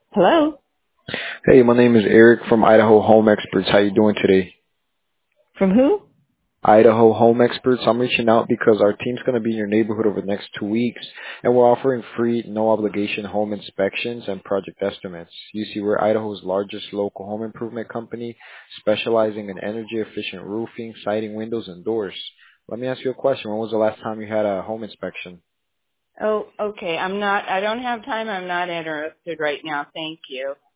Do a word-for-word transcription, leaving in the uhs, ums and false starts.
Hello? Hey, my name is Eric from Idaho Home Experts. How you doing today? From who? Idaho Home Experts. I'm reaching out because our team's going to be in your neighborhood over the next two weeks, and we're offering free, no obligation home inspections and project estimates. You see, we're Idaho's largest local home improvement company, specializing in energy efficient roofing, siding, windows, and doors. Let me ask you a question. When was the last time you had a home inspection? Oh, okay. I'm not, I don't have time. I'm not interested right now. Thank you.